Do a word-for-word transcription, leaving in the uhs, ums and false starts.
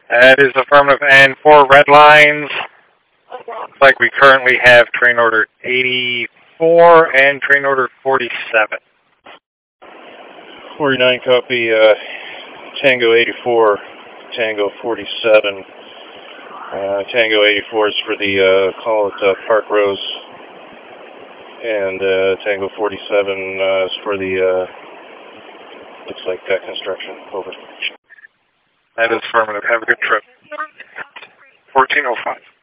That is affirmative. And for red lines, looks like we currently have train order eighty-four and train order forty-seven. forty-nine copy, uh, Tango eighty-four, Tango forty-seven. Uh, Tango eighty-four is for the, uh, call it uh, Park Rose. And uh, Tango forty-seven uh, is for the, uh, looks like deck construction. Over. That is affirmative. Have a good trip. fourteen oh five.